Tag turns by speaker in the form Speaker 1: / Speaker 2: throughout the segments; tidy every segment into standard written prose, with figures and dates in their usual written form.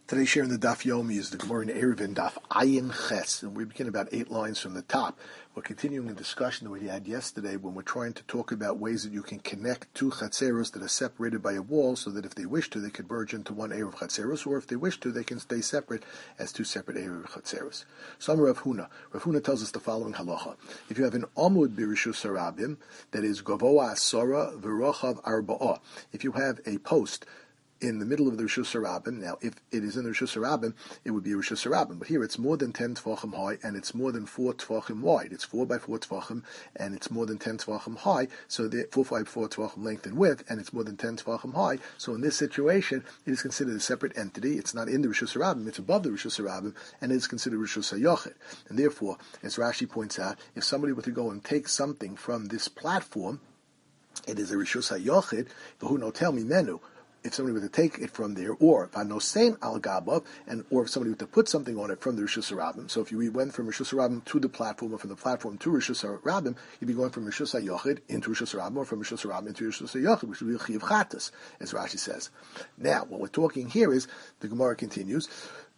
Speaker 1: Today's share in the Daf Yomi is the Gemara in Eruvin Daf Ayin Ches, and we begin about 8 lines from the top. We're continuing a discussion that we had yesterday when we're trying to talk about ways that you can connect two chatzeros that are separated by a wall, so that if they wish to, they could merge into one Eruv chatzeros, or if they wish to, they can stay separate as two separate Eruv chatzeros. So Rav Huna. Rav Huna tells us the following halacha: if you have an amud b'rishus harabim that is gavoa asara v'rochav arba'ah, if you have a post in the middle of the Rishus Harabim. Now, if it is in the Rishus Harabim, it would be a Rishus Harabim. But here it's more than 10 Tvachim high, and it's more than 4 Tvachim wide. It's 4 by 4 Tvachim, and it's more than 10 Tvachim high, so 4 by 4 Tvachim length and width, and it's more than 10 Tvachim high. So in this situation, it is considered a separate entity. It's not in the Rishus Harabim, it's above the Rishus Harabim, and it is considered Rishus HaYochid. And therefore, as Rashi points out, if somebody were to go and take something from this platform, it is a Rishus HaYochid, who no tell me menu. If somebody were to take it from there, or vanosein al gabav, or if somebody were to put something on it from the Rishus Harabim. So if you went from Rishus Harabim to the platform, or from the platform to Rishus Harabim, you'd be going from Rishus HaYochid into Rishus Harabim, or from Rishus Harabim into Rishus HaYochid, which would be a Chiyav Chatas, as Rashi says. Now, what we're talking here is, the Gemara continues,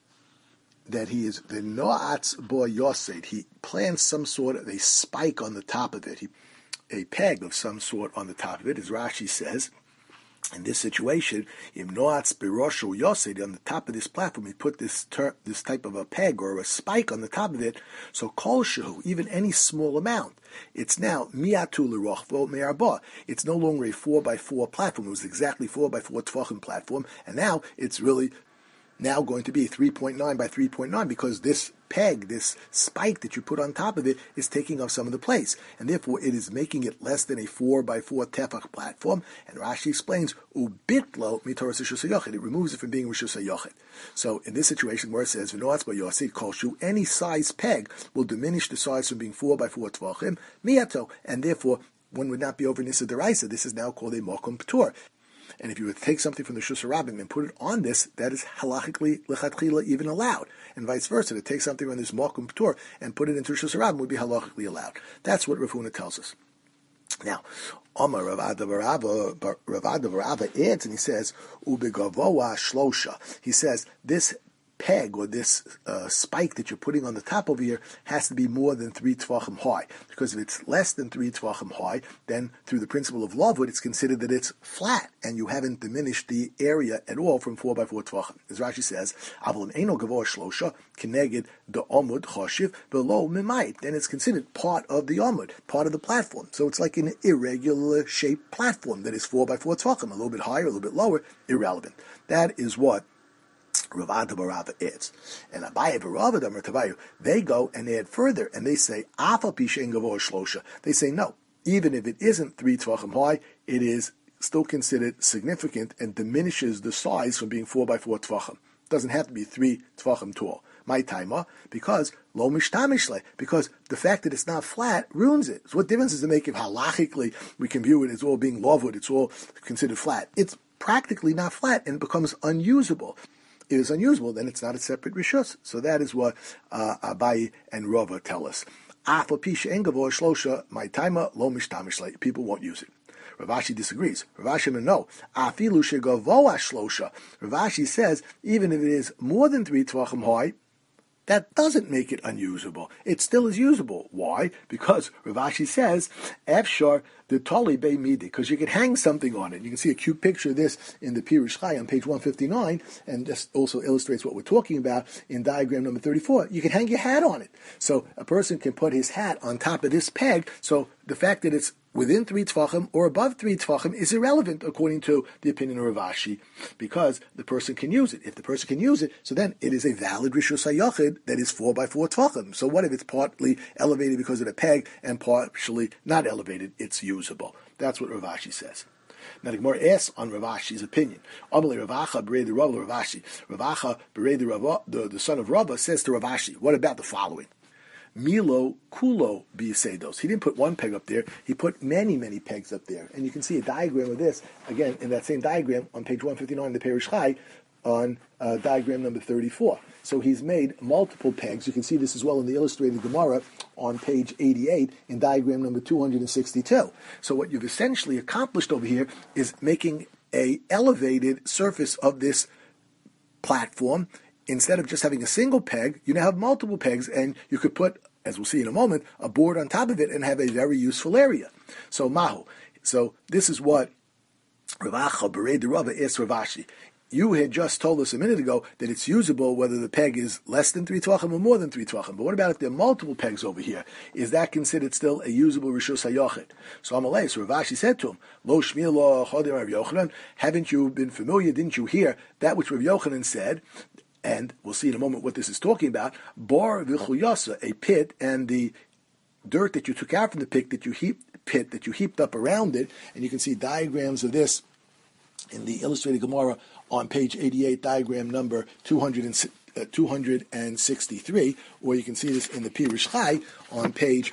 Speaker 1: that he is the Noatz Bo Yosed. He plants some sort of a spike on the top of it, a peg of some sort on the top of it, as Rashi says. In this situation, Im Noatz Biroshu Yosed, on the top of this platform, he put this type of a peg or a spike on the top of it. So Kol Shehu, even any small amount, it's now Miatu L'Rochvo Me'arba. It's no longer a 4 by 4 platform. It was exactly 4 by 4 Tvachim platform, and now it's really now going to be 3.9 by 3.9 because this peg, this spike that you put on top of it, is taking up some of the place, and therefore it is making it less than a 4 by 4 tefach platform. And Rashi explains ubitlo mitoras Rishus HaYochid. It removes it from being Rishus HaYochid. So in this situation where it says v'noatz bo yosid kolshu, any size peg will diminish the size from being 4 by 4 tvachim miato, and therefore one would not be over nisa deraisa. This is now called a mokum p'tur. And if you would take something from the Rishus Harabim and put it on this, that is halachically lechatchila even allowed. And vice versa, to take something on this Mokum P'tur and put it into Rishus Harabim would be halachically allowed. That's what Rav Huna tells us. Now, Omar Rav Ada adds, and he says, Ubegavoa Shlosha. He says, this peg or this spike that you're putting on the top over here has to be more than 3 tvachim high, because if it's less than 3 tvachim high, then through the principle of Lavud, it's considered that it's flat and you haven't diminished the area at all from 4 by 4 tvachim. As Rashi says, Avalim Eino Gavoa Shlosha Keneged the Omud Choshiv below Mimayit, then it's considered part of the Omud, part of the platform. So it's like an irregular shaped platform that is 4 by 4 tvachim, a little bit higher, a little bit lower, irrelevant. That is what Rav Ada bar Rava adds. And Abaye bar Rava Damar Tavayu, they go and add further, and they say, Afal Pishen Gavoa Shlosha. They say, no, even if it isn't 3 tvachim high, it is still considered significant and diminishes the size from being 4 by 4 tvachim. It doesn't have to be 3 tvachim tall. My timer, because lo mishtamishle, because the fact that it's not flat ruins it. So what difference does it make if halachically we can view it as all being lovud, it's all considered flat? It's practically not flat and it becomes unusable. It is unusable, then it's not a separate rishus. So that is what Abaye and Rava tell us. People won't use it. Rav Ashi disagrees. Rav Ashi no. Afilu shegavoa shlosha. Rav Ashi says even if it is more than 3 tvachim high, that doesn't make it unusable. It still is usable. Why? Because Rav Ashi says, Efshar the Tali Bei Midi, because you can hang something on it. You can see a cute picture of this in the Pirush Chai on page 159, and this also illustrates what we're talking about in diagram number 34. You can hang your hat on it. So a person can put his hat on top of this peg, so the fact that it's within 3 tvachim or above 3 tvachim is irrelevant according to the opinion of Rav Ashi, because the person can use it. If the person can use it, so then it is a valid Rishus HaYochid that is 4 by 4 tvachim. So what if it's partly elevated because of the peg and partially not elevated? It's usable. That's what Rav Ashi says. Now the Gemara asks on Rav Ashi's opinion. Amalei Ravacha Berei the Rav Ashi. Ravacha Berei the son of Rava says to Rav Ashi, what about the following? Milo Kulo Bisedos. He didn't put one peg up there, he put many, many pegs up there. And you can see a diagram of this, again, in that same diagram on page 159 in the Perish Chai, on diagram number 34. So he's made multiple pegs. You can see this as well in the illustrated Gemara on page 88 in diagram number 262. So what you've essentially accomplished over here is making a elevated surface of this platform, instead of just having a single peg, you now have multiple pegs, and you could put, as we'll see in a moment, a board on top of it and have a very useful area. So mahu. So this is what Rav Acha Berei de Rava asked Rav Ashi. You had just told us a minute ago that it's usable whether the peg is less than 3 tvachim or more than 3 tvachim. But what about if there are multiple pegs over here? Is that considered still a usable Rishus HaYochid? So Amalei, so Rav Ashi said to him, Lo Shmiel Lo Chodim Rav Yochanan, haven't you been familiar, didn't you hear that which Rav Yochanan said? And we'll see in a moment what this is talking about. Bar v'chuyasa, a pit, and the dirt that you took out from the pit that you heaped up around it, and you can see diagrams of this in the Illustrated Gemara on page 88, diagram number 263, or you can see this in the Pirush Chai on page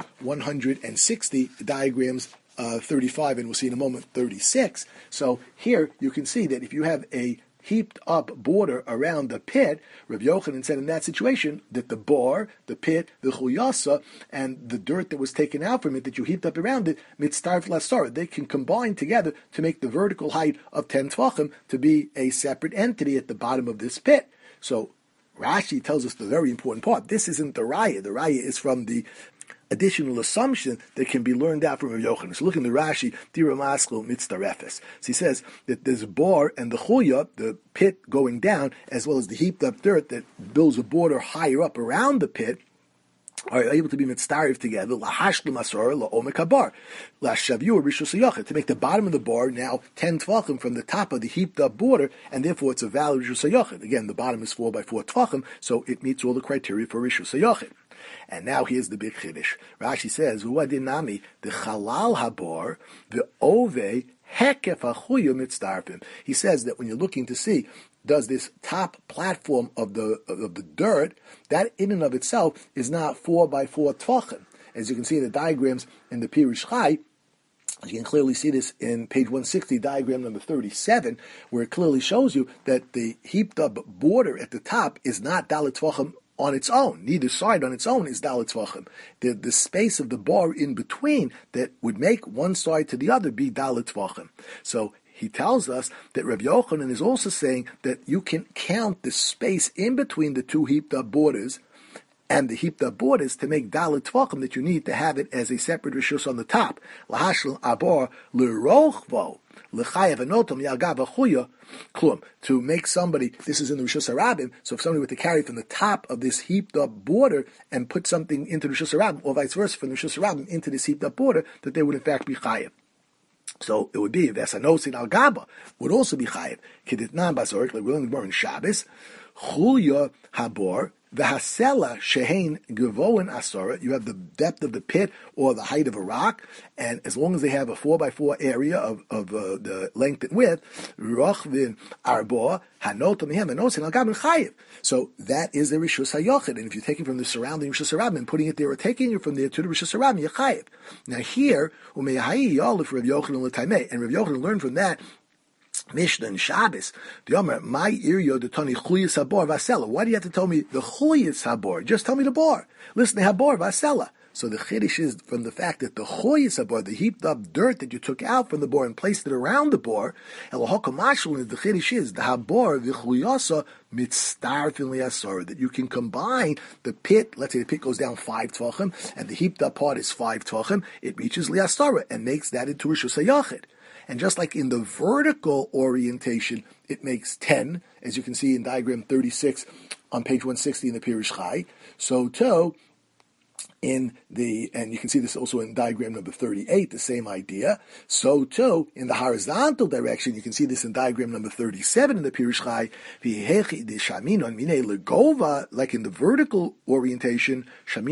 Speaker 1: 160, diagrams 35, and we'll see in a moment 36. So here you can see that if you have a heaped up border around the pit, Rav Yochanan said in that situation that the bar, the pit, the chuyasa, and the dirt that was taken out from it that you heaped up around it, mitztarf lasara, they can combine together to make the vertical height of 10 tvachim to be a separate entity at the bottom of this pit. So Rashi tells us the very important part. This isn't the raya. The raya is from the additional assumption that can be learned out from Rav Yochanan. So look in the Rashi, Dira Maskil Mitzdarefes. So he says that there's a bar and the chuya, the pit going down, as well as the heaped up dirt that builds a border higher up around the pit, are able to be mitzdarif together, lahashlim asor la'omek habar, lashaviu rishus hayachid, to make the bottom of the bar now 10 tvachim from the top of the heaped up border, and therefore it's a valid rishus hayachid. Again, the bottom is 4 by 4 tvachim, so it meets all the criteria for rishus hayachid. And now here's the big chiddush. Rashi says, "Uadinami the chalal habar the ove hekef hachuyu mitzdarfim." He says that when you're looking to see, does this top platform of the dirt, that in and of itself is not 4 by 4 tvachim. As you can see in the diagrams in the Pirush Chai, you can clearly see this in page 160, diagram number 37, where it clearly shows you that the heaped up border at the top is not dalet tvachim on its own. Neither side on its own is dalet tvachim. The space of the bar in between that would make one side to the other be dalet tvachim. So he tells us that Rav Yochanan is also saying that you can count the space in between the two heaped up borders and the heaped up borders to make dalet tvachim, that you need to have it as a separate rishus on the top. Lahashel abar l'rochvo l'chayev anotam yagav achuya klum, to make somebody, this is in the Rishus HaRabim, so if somebody were to carry from the top of this heaped up border and put something into the Rishus HaRabim, or vice versa from the Rishus HaRabim into this heaped up border, that they would in fact be chayev. So it would be Vesanosin al Gaba would also be chayev. Kiditnan basorik, like we're in Shabbos, Chulya habor v'hasela shehein gevoin asora. You have the depth of the pit or the height of a rock, and as long as they have a 4 by 4 area of the length and width, rochvin arbor hanotam hem v'nosin al Gaba chayev. So that is the Rishus HaYochid, and if you're taking from the surrounding Rishus HaRabim and putting it there, or taking it from there to the Rishus HaRabim, you're chayev. Now here, umeyahayi yalif Rav Yochanan l'taimei, and Rav Yochanan learned from that Mishnah and Shabbos. The Omer, my iryo the tani chuyas habor vasela. Why do you have to tell me the chuyas habor? Just tell me the bar. Listen to habor vasela. So the chiddush is from the fact that the chuyas habor, the heaped up dirt that you took out from the bar and placed it around the bar, elohokamash, the chiddush is the habor v'chuyasa mitzdarfin liasor, that you can combine the pit. Let's say the pit goes down 5 tvachim and the heaped up part is 5 tvachim. It reaches liasora and makes that into rishus hayachid. And just like in the vertical orientation, it makes 10, as you can see in diagram 36 on page 160 in the Pirush Chai, so too, and you can see this also in diagram number 38, the same idea. So too, in the horizontal direction, you can see this in diagram number 37 in the Pirush Chai, like in the vertical orientation,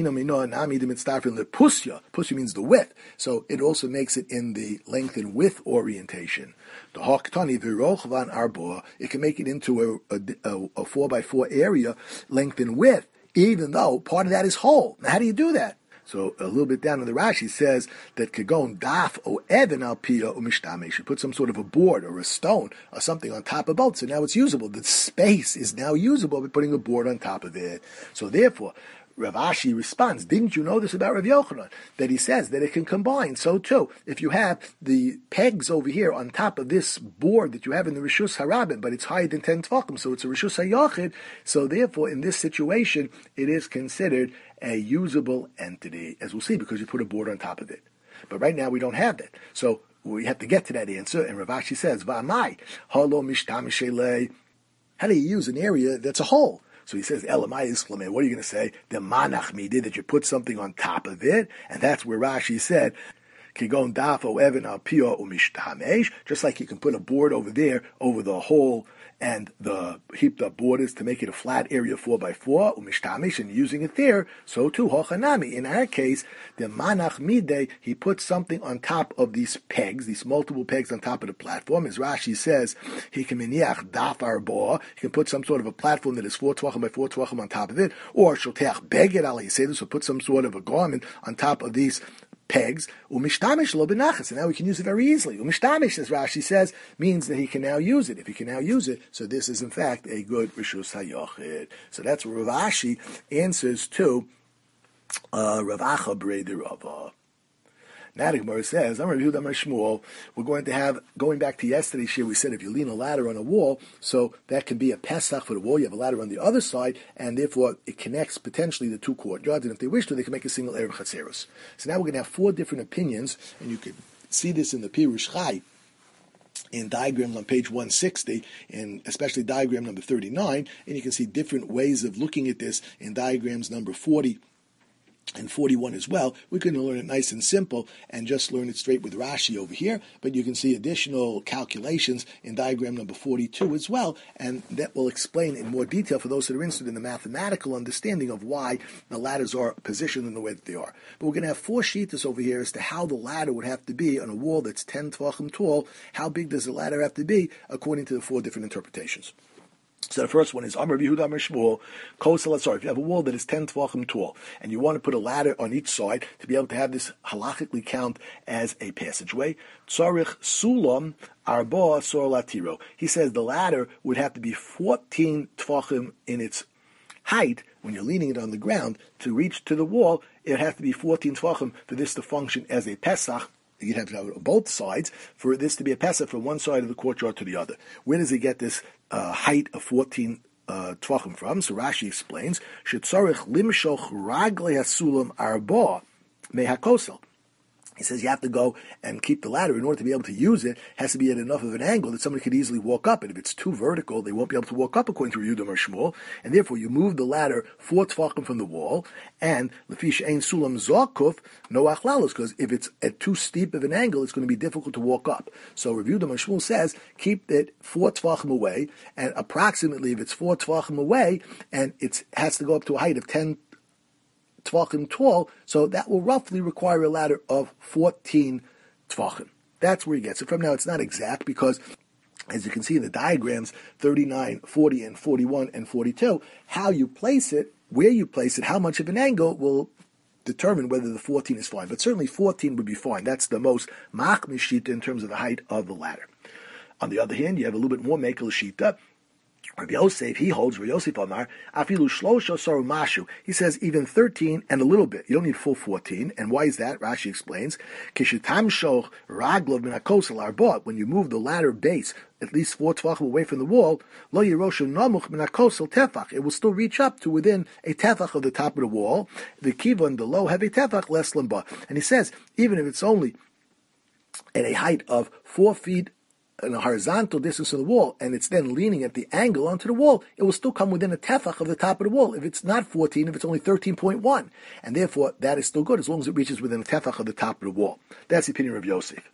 Speaker 1: pusya means the width. So it also makes it in the length and width orientation. The haktani v'rochvan arboa, it can make it into a 4 by 4 area, length and width, even though part of that is whole. Now, how do you do that? So a little bit down in the Rashi says that kagon daf o even al pia o mishtame. You should put some sort of a board or a stone or something on top of both. So now it's usable. The space is now usable by putting a board on top of it. So therefore, Rav Ashi responds, didn't you know this about Rav Yochanan? That he says that it can combine. So too, if you have the pegs over here on top of this board that you have in the Rishus Harabim, but it's higher than 10 Tvachim, so it's a Rishus HaYachid, so therefore in this situation, it is considered a usable entity, as we'll see, because you put a board on top of it. But right now we don't have that. So we have to get to that answer, and Rav Ashi says, Va'amai, halo mishtamishelei. How do you use an area that's a hole? So he says, Elamai Islameh. What are you going to say? The manach midi, that you put something on top of it. And that's where Rashi said, Kigon dafo even al pio umishtamesh. Just like you can put a board over there, over the hole and the heaped up borders to make it a flat area 4x4, umishtamesh, and using it there, so too, hochanami. In our case, the manach midei, he puts something on top of these pegs, these multiple pegs on top of the platform. As Rashi says, he can miniach daf arba, he can put some sort of a platform that is 4 tvachim by 4 tvachim on top of it, or shoteach beged al yisedus, or put some sort of a garment on top of these pegs, umishtamish lo benachas, and now we can use it very easily. Umishtamish, as Rashi says, means that he can now use it. If he can now use it, so this is in fact a good Rishus HaYachid. So that's what Rav Ashi answers to Rav Acha Breder Rava. Now the Gemara says, I'm Rav Yehuda Amar Shmuel. We're going to have, going back to yesterday's shir, we said if you lean a ladder on a wall, so that can be a Pesach for the wall. You have a ladder on the other side, and therefore it connects potentially the two courtyards. And if they wish to, they can make a single Erev Chatzeros. So now we're going to have 4 different opinions, and you can see this in the Pirush Chai, in diagram on page 160, and especially diagram number 39, and you can see different ways of looking at this in diagrams number 40 and 41 as well. We can learn it nice and simple and just learn it straight with Rashi over here, but you can see additional calculations in diagram number 42 as well, and that will explain in more detail for those that are interested in the mathematical understanding of why the ladders are positioned in the way that they are. But we're going to have 4 shittas over here as to how the ladder would have to be on a wall that's 10 tvachim tall. How big does the ladder have to be according to the 4 different interpretations? So the first one is Amar Yehuda Amar Shmuel. If you have a wall that is 10 tvachim tall and you want to put a ladder on each side to be able to have this halachically count as a passageway, Tzarich Sulam Arba Sor Latiro. He says the ladder would have to be 14 tvachim in its height when you're leaning it on the ground to reach to the wall. It would have to be 14 tvachim for this to function as a Pesach. You'd have to have it on both sides for this to be a Pesach from one side of the courtyard to the other. Where does he get this height of 14 tvachim from? So Rashi explains, Shetzarich limshoch raglei hasulam arba mehakosel. He says you have to go and keep the ladder in order to be able to use it. Has to be at enough of an angle that somebody could easily walk up. And if it's too vertical, they won't be able to walk up according to Yehuda Amar Shmuel. And therefore, you move the ladder 4 tvachim from the wall. And lefish ein sulam zakuf no achlalos, because if it's at too steep of an angle, it's going to be difficult to walk up. So Yehuda Amar Shmuel says keep it 4 tvachim away, and approximately if it's 4 tvachim away, and it has to go up to a height of 10 tvachim tall, so that will roughly require a ladder of 14 tvachim. That's where he gets it from. Now, it's not exact because, as you can see in the diagrams, 39, 40, and 41, and 42, how you place it, where you place it, how much of an angle will determine whether the 14 is fine. But certainly 14 would be fine. That's the most machmir shita in terms of the height of the ladder. On the other hand, you have a little bit more mekel shita. Rabbi Yosef, he holds, Rabbi Yosef Amar, afilu shlosha saru mashu. He says even 13 and a little bit. You don't need full 14. And why is that? Rashi explains, kishitam shoch raglov min hakosel arba. When you move the ladder base at least 4 tvachim away from the wall, lo yeroshu namuch min hakosel tefach. It will still reach up to within a tefach of the top of the wall. The kivon, the low, have a tefach less lamba. And he says, even if it's only at a height of 4 feet in a horizontal distance of the wall, and it's then leaning at the angle onto the wall, it will still come within a tefach of the top of the wall. If it's not 14, if it's only 13.1, and therefore that is still good as long as it reaches within a tefach of the top of the wall. That's the opinion of Yosef.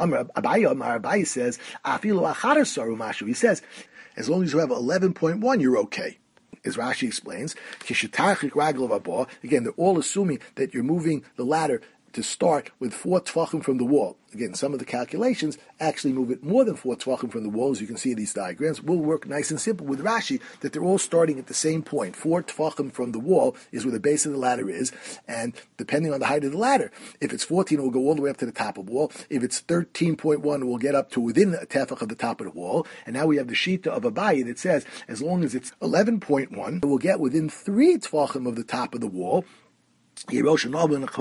Speaker 1: Abaye says, afilu achar saru mashu. He says, as long as you have 11.1, you're okay. As Rashi explains, again, they're all assuming that you're moving the ladder to start with 4 tefachim from the wall. Again, some of the calculations actually move it more than 4 tefachim from the wall, as you can see in these diagrams. We'll work nice and simple with Rashi, that they're all starting at the same point. 4 tefachim from the wall is where the base of the ladder is, and depending on the height of the ladder, if it's 14, it will go all the way up to the top of the wall. If it's 13.1, we'll get up to within a tefach of the top of the wall. And now we have the shita of Abaye that says, as long as it's 11.1, we'll get within 3 tefachim of the top of the wall. As long as you're within 3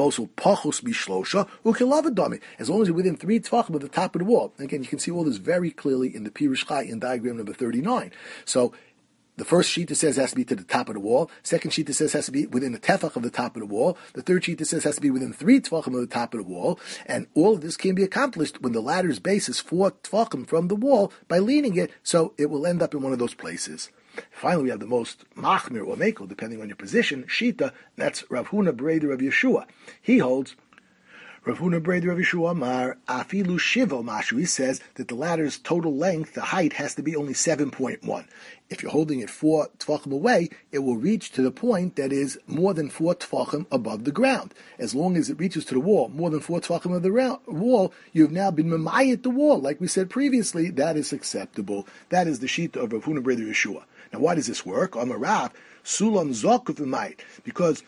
Speaker 1: tefachim of the top of the wall. Again, you can see all this very clearly in the Pirush Chai in diagram number 39. So the first sheet that says has to be to the top of the wall. Second sheet that says has to be within the tefach of the top of the wall. The third sheet that says has to be within 3 tefachim of the top of the wall. And all of this can be accomplished when the ladder's base is 4 tefachim from the wall by leaning it, so it will end up in one of those places. Finally, we have the most machmir or mekel, depending on your position, shita. That's Rav Huna Breder of Yeshua. He holds, Rav Huna Breder of Yeshua Amar Afilu Shivo Mashu. He says that the ladder's total length, the height, has to be only 7.1. If you're holding it 4 tefachim away, it will reach to the point that is more than 4 tefachim above the ground. As long as it reaches to the wall, more than 4 tefachim of the wall, you've now been memayit the wall. Like we said previously, that is acceptable. That is the shita of Rav Huna Breder Yeshua. Now, why does this work? Amar Rav, Sulam Zokuf V'mayit. Because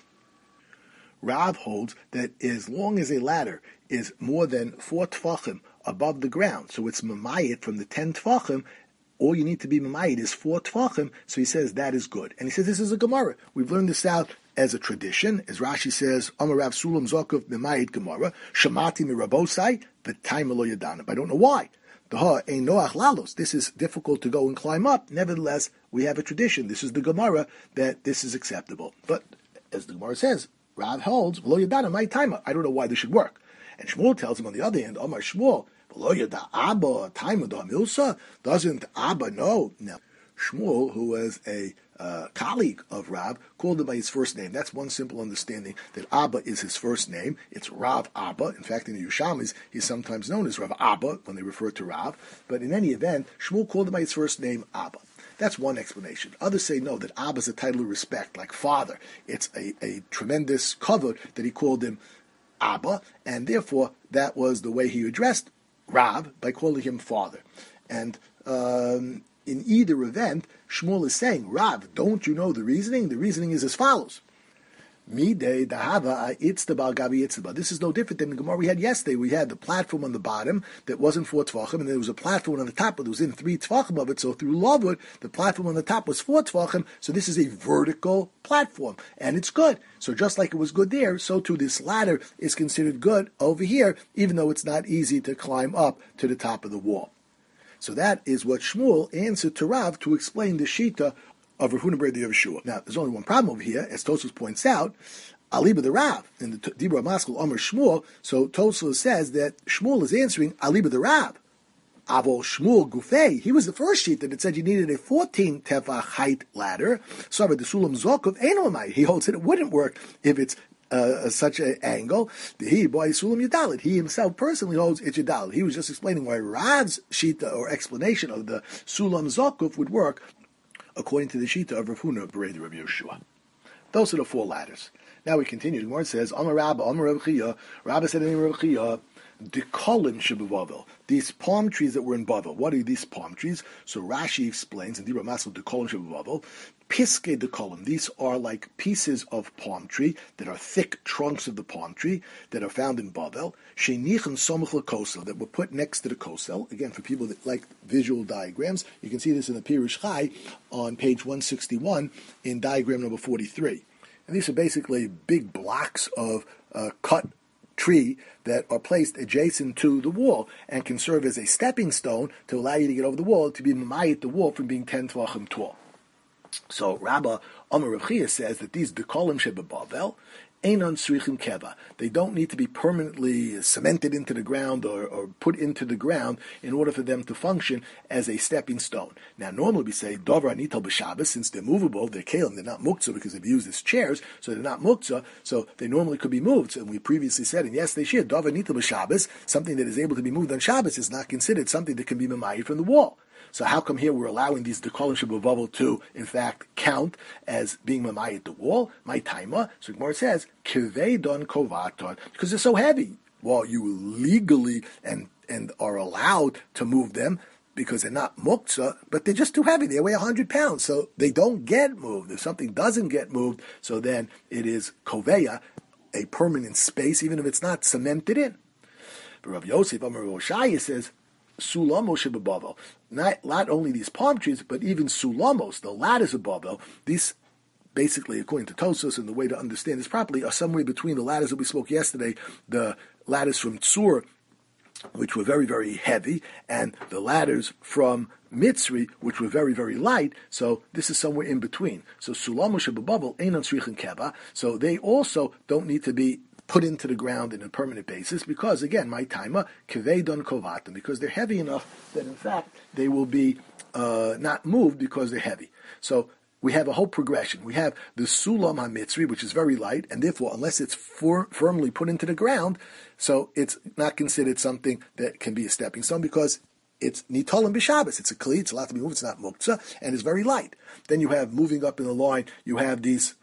Speaker 1: Rav holds that as long as a ladder is more than 4 tefachim above the ground, so it's memayit from the 10 tefachim, all you need to be memayit is 4 tefachim, so he says that is good. And he says this is a Gemara. We've learned this out as a tradition, as Rashi says, Amar Rav Sulam Zokuf V'mayit Gemara, Shamati Mirabosai, V'taima Lo Yadanam. I don't know why. This is difficult to go and climb up. Nevertheless, we have a tradition. This is the Gemara that this is acceptable. But as the Gemara says, Rav holds, Lo Yadana, my timer. I don't know why this should work. And Shmuel tells him on the other hand, Omar Shmuel, Lo Yada Abba, timer da Milsa, doesn't Abba know? Now, Shmuel, who was a colleague of Rav, called him by his first name. That's one simple understanding, that Abba is his first name. It's Rav Abba. In fact, in the Yushamis, he's sometimes known as Rav Abba when they refer to Rav. But in any event, Shmuel called him by his first name, Abba. That's one explanation. Others say no, that Abba is a title of respect, like father. It's a tremendous cover that he called him Abba, and therefore that was the way he addressed Rav, by calling him father. And in either event, Shmuel is saying, Rav, don't you know the reasoning? The reasoning is as follows. Midei dahava itztaba gabi itztaba. This is no different than the Gemara we had yesterday. We had the platform on the bottom that wasn't 4 tefachim, and there was a platform on the top, but it was in 3 tefachim of it. So through Lavud, the platform on the top was 4 tefachim. So this is a vertical platform, and it's good. So just like it was good there, so too this ladder is considered good over here, even though it's not easy to climb up to the top of the wall. So that is what Shmuel answered to Rav to explain the shita of Rav Huna Breder Yeshua. Now, there's only one problem over here, as Tosfos points out, Aliba the Rav, in the Dibra Maskal Omer Shmuel, so Tosfos says that Shmuel is answering Aliba the Rav. Avol Shmuel Gufei, he was the first sheet that it said you needed a 14 tefach height ladder. So the Sulam Zokov Enomai, he holds that it wouldn't work if it's such an angle. He himself personally holds it's Yadalit. He was just explaining why Rav's shita or explanation of the Sulam Zokuf would work according to the shita of Rav Huna Breder of Yeshua. Those are the 4 ladders. Now we continue. The Gemara says, Amar Rabba, Amar Rav Chia. Rabba said in Rav Chia, Dekolim shebevavel. These palm trees that were in Bavel. What are these palm trees? So Rashi explains in Dibra Masel Dekolim shebevavel. Piske dekolim. These are like pieces of palm tree that are thick trunks of the palm tree that are found in Bavel. Shenichan somuch lekosel, that were put next to the kosel. Again, for people that like visual diagrams, you can see this in the Pirush Chai on page 161 in diagram number 43. And these are basically big blocks of cut tree that are placed adjacent to the wall and can serve as a stepping stone to allow you to get over the wall, to be memayit the wall from being 10 tvachim tall. So Rabba Amar Rav Chia says that these dekolim shebebavel einon srichim keva. They don't need to be permanently cemented into the ground or put into the ground in order for them to function as a stepping stone. Now, normally we say dover anital b'Shabbos, since they're movable, they're kelim, they're not muktzah because they've used as chairs, so they're not muktzah, so they normally could be moved. And we previously said, and yes, they should, dover anital b'Shabbos, something that is able to be moved on Shabbos is not considered something that can be memayit from the wall. So how come here we're allowing these Dekolim Shebabavel to, in fact, count as being Mamayit the wall? My Taima. So Gemara says, Kivei Don Kovaton, because they're so heavy. Well, you legally and are allowed to move them because they're not muktzah, but they're just too heavy. They weigh 100 pounds, so they don't get moved. If something doesn't get moved, so then it is koveya, a permanent space, even if it's not cemented in. But Rav Yosef Amar Roshaya says, Sulamos shebabavel. Not only these palm trees, but even sulamos, the ladders of Bavel, these basically, according to Tosfos, and the way to understand this properly, are somewhere between the ladders that we spoke yesterday, the ladders from Tzur, which were very, very heavy, and the ladders from Mitzri, which were very, very light. So this is somewhere in between. So Sulamo shebabavel einan tzrichin keva. So they also don't need to be put into the ground in a permanent basis, because again, my taima kevei don kovatim, because they're heavy enough that in fact they will be not moved because they're heavy. So we have a whole progression. We have the Sulam HaMitzri, which is very light, and therefore, unless it's firmly put into the ground, so it's not considered something that can be a stepping stone, because it's Nitolim B'Shabbos. It's a Kli, it's allowed to be moved, it's not Muktzah, and it's very light. Then you have, moving up in the line, you have these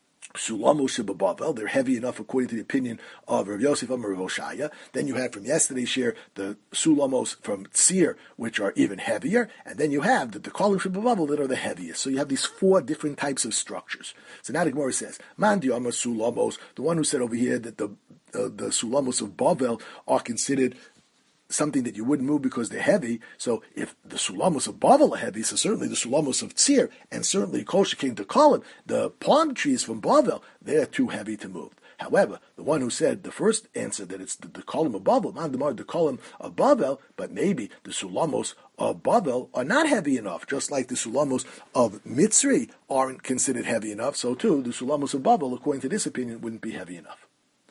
Speaker 1: Sulamos shebabavel, they're heavy enough according to the opinion of Rav Yosef Amar Rav Hoshaya. Then you have from yesterday's share the Sulamos from Tzir, which are even heavier, and then you have the Dekolim shebabavel that are the heaviest. So you have these four different types of structures. So now the Gemara says, Mandi Amar Sulamos, the one who said over here that the Sulamos of Bavel are considered something that you wouldn't move because they're heavy. So if the Sulamos of Bavel are heavy, so certainly the Sulamos of Tzir, and certainly Kol Shekin Dekolim, the palm trees from Bavel, they're too heavy to move. However, the one who said the first answer that it's the Dekolim of Bavel, Mandamar Dekolim of Bavel, but maybe the Sulamos of Bavel are not heavy enough, just like the Sulamos of Mitzri aren't considered heavy enough, so too the Sulamos of Bavel, according to this opinion, wouldn't be heavy enough.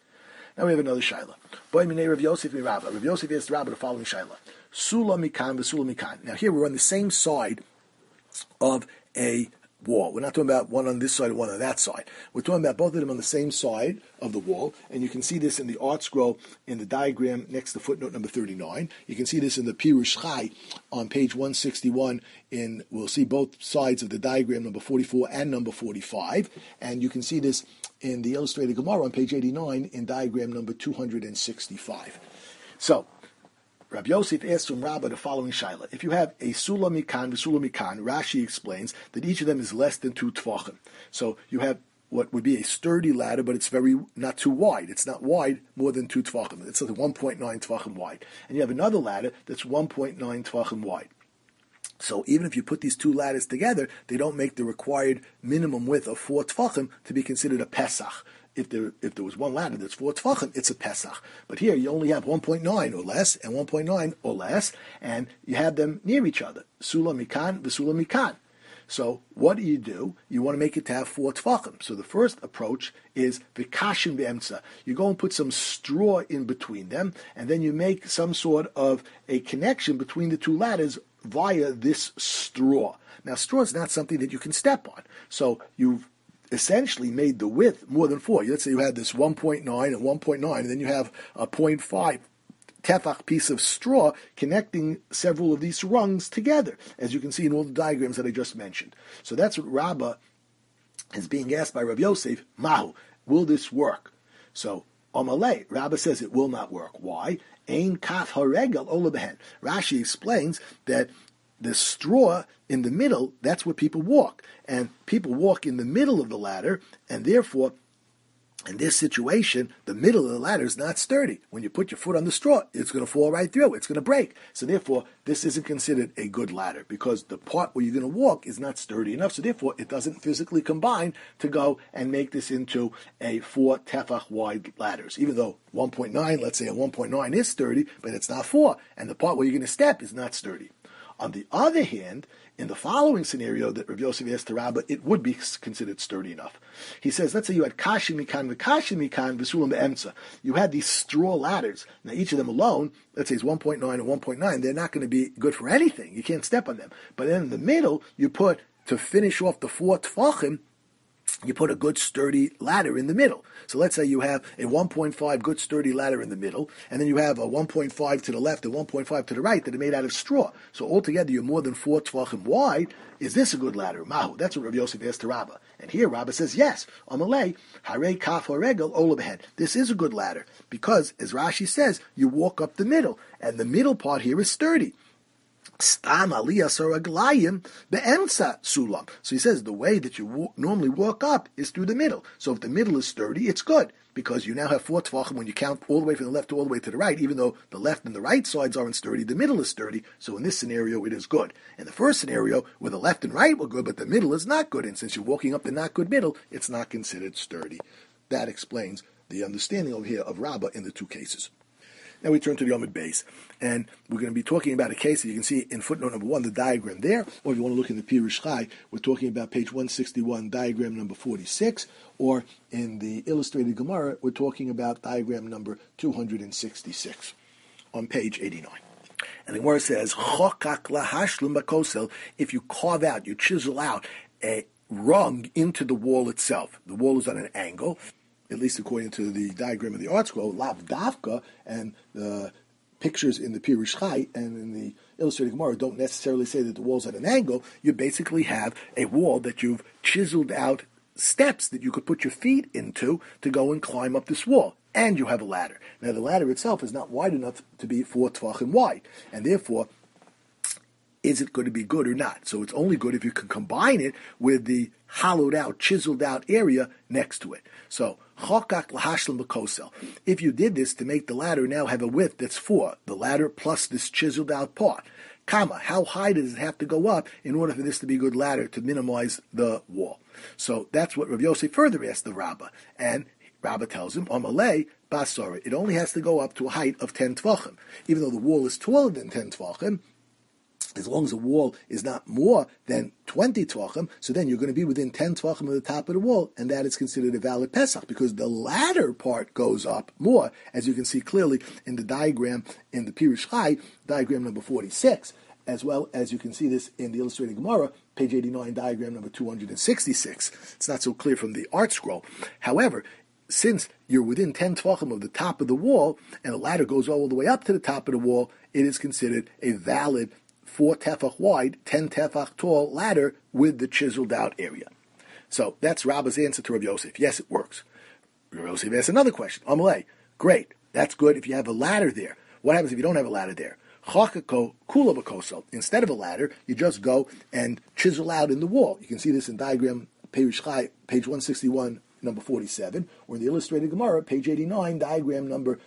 Speaker 1: Now we have another shaila. Boy minei Rav Yosef and Rabba. Rav Yosef asked Rabba the following shaila: Sula mikan v'sula mikan. Now here we're on the same side of a wall. We're not talking about one on this side and one on that side. We're talking about both of them on the same side of the wall, and you can see this in the art scroll in the diagram next to footnote number 39. You can see this in the Pirush Chai on page 161. We'll see both sides of the diagram, number 44 and number 45, and you can see this in the Illustrated Gemara on page 89 in diagram number 265. So, Rabbi Yosef asks from Rabbah the following shaila. If you have a Sula Mikan, Vesula Mikan, Rashi explains that each of them is less than 2 tvachim. So you have what would be a sturdy ladder, but it's not too wide. It's not wide more than 2 tvachim. It's like 1.9 tvachim wide. And you have another ladder that's 1.9 tvachim wide. So even if you put these two ladders together, they don't make the required minimum width of 4 tvachim to be considered a Pesach. If there was one ladder that's 4 tvachim, it's a Pesach. But here you only have 1.9 or less, and 1.9 or less, and you have them near each other. Sula mikan, v'sula mikan. So what do? You want to make it to have 4 tvachim. So the first approach is v'kashin be'emtza. You go and put some straw in between them, and then you make some sort of a connection between the two ladders via this straw. Now, straw is not something that you can step on. So you've essentially made the width more than 4. Let's say you had this 1.9 and 1.9, and then you have a 0.5 tefach piece of straw connecting several of these rungs together, as you can see in all the diagrams that I just mentioned. So that's what Rabbah is being asked by Rav Yosef, Mahu, will this work? So, Amalei, Rabbah says it will not work. Why? Ein kaf haregel ola behen. Rashi explains that the straw in the middle, that's where people walk. And people walk in the middle of the ladder, and therefore, in this situation, the middle of the ladder is not sturdy. When you put your foot on the straw, it's going to fall right through. It's going to break. So therefore, this isn't considered a good ladder, because the part where you're going to walk is not sturdy enough. So therefore, it doesn't physically combine to go and make this into a 4 tefach wide ladders. Even though 1.9, let's say a 1.9 is sturdy, but it's not 4. And the part where you're going to step is not sturdy. On the other hand, in the following scenario that Rav Yosef asked to Rabbah, it would be considered sturdy enough. He says, let's say you had kashi mikan v'sulam be'emtza. You had these straw ladders. Now each of them alone, let's say it's 1.9 and 1.9, they're not going to be good for anything. You can't step on them. But then in the middle, you put, to finish off the 4 tvachim, you put a good sturdy ladder in the middle. So let's say you have a 1.5 good sturdy ladder in the middle, and then you have a 1.5 to the left and 1.5 to the right that are made out of straw. So altogether you're more than 4 tvachim wide. Is this a good ladder? Mahu. That's what Rav Yosef asked to Rabbah. And here Rabbah says yes. Amalei, hare kaf haregel olabehed. This is a good ladder because, as Rashi says, you walk up the middle, and the middle part here is sturdy. Stam aliyas haraglayim be'emtza sulam. So he says the way that you normally walk up is through the middle. So if the middle is sturdy, it's good because you now have 4 tvachim when you count all the way from the left to all the way to the right. Even though the left and the right sides aren't sturdy, the middle is sturdy. So in this scenario, it is good. In the first scenario, where the left and right were good, but the middle is not good, and since you're walking up the not good middle, it's not considered sturdy. That explains the understanding over here of Rabbah in the two cases. Now we turn to the Amud Beis, and we're going to be talking about a case that you can see in footnote number 1, the diagram there, or if you want to look in the Pirush Chai, we're talking about page 161, diagram number 46, or in the Illustrated Gemara, we're talking about diagram number 266 on page 89. And the Gemara says, Chokak lahashlim bakosel, if you carve out, you chisel out a rung into the wall itself. The wall is on an angle, at least according to the diagram of the art scroll, lav davka, and the pictures in the Pirush Chai and in the Illustrated Gemara don't necessarily say that the wall's at an angle. You basically have a wall that you've chiseled out steps that you could put your feet into to go and climb up this wall. And you have a ladder. Now the ladder itself is not wide enough to be 4 tvachim wide, and therefore, is it going to be good or not? So it's only good if you can combine it with the hollowed out, chiseled out area next to it. So, chokak lahashlim b'kosel. If you did this to make the ladder now have a width that's 4, the ladder plus this chiseled out part, comma, how high does it have to go up in order for this to be a good ladder to minimize the wall? So that's what Rav Yosef further asked the Rabbah. And Rabbah tells him, Amalei basara, it only has to go up to a height of 10 tvachim. Even though the wall is taller than 10 tvachim, as long as the wall is not more than 20 tvachim, so then you're going to be within 10 tvachim of the top of the wall, and that is considered a valid Pesach, because the latter part goes up more, as you can see clearly in the diagram in the Pirush Chai, diagram number 46, as well as you can see this in the Illustrated Gemara, page 89, diagram number 266. It's not so clear from the art scroll. However, since you're within 10 tvachim of the top of the wall, and the ladder goes all the way up to the top of the wall, it is considered a valid 4 tefach wide, 10 tefach tall ladder with the chiseled out area. So that's Rabbah's answer to Rav Yosef. Yes, it works. Rav Yosef asks another question. Amalei, great, that's good if you have a ladder there. What happens if you don't have a ladder there? Chakako kula b'kosel. Instead of a ladder, you just go and chisel out in the wall. You can see this in diagram Pirush Chai, page 161, number 47, or in the Illustrated Gemara, page 89, diagram number